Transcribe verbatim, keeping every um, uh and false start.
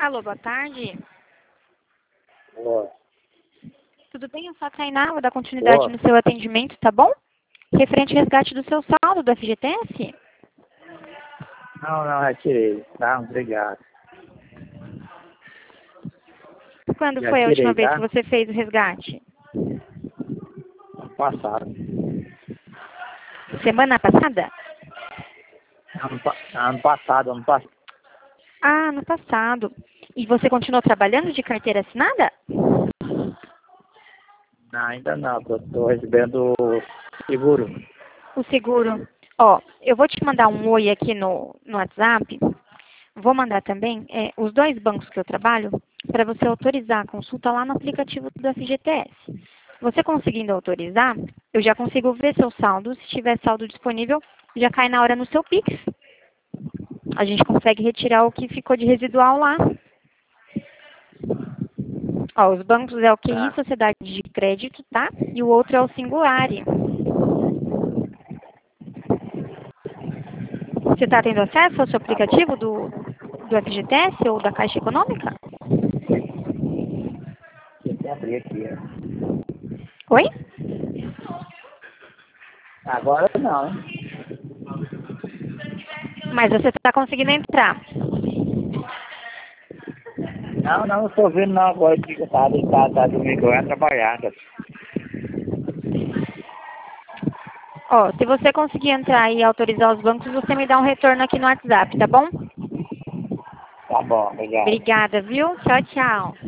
Alô, boa tarde. Boa. Tudo bem? Eu sou a Tainá, vou dar continuidade Boa. no seu atendimento, tá bom? Referente ao resgate do seu saldo do F G T S? Não, não, retirei. Tá, obrigado. Quando Já foi a última tirei, vez tá? que você fez o resgate? Ano passado. Semana passada? Ano, pa- ano passado, ano passado. Ah, no passado. E você continuou trabalhando de carteira assinada? Não, ainda não, eu tô recebendo seguro. O seguro. Ó, eu vou te mandar um oi aqui no, no WhatsApp. Vou mandar também é, os dois bancos que eu trabalho para você autorizar a consulta lá no aplicativo do F G T S. Você conseguindo autorizar, eu já consigo ver seu saldo. Se tiver saldo disponível, já cai na hora no seu Pix. A gente consegue retirar o que ficou de residual lá. Ó, os bancos é o Q I, Tá. Sociedade de Crédito, tá? E o outro é o Singulari. Você está tendo acesso ao seu Tá bom. aplicativo do, do F G T S ou da Caixa Econômica? Deixa eu abrir aqui. ó. Oi? Agora não, hein? Mas você está conseguindo entrar. Não, não, não tô vendo não agora que eu tava deitado, tá domingo, eu ia trabalhar. Tá? Ó, se você conseguir entrar e autorizar os bancos, você me dá um retorno aqui no WhatsApp, tá bom? Tá bom, obrigado. Obrigada, viu? Tchau, tchau.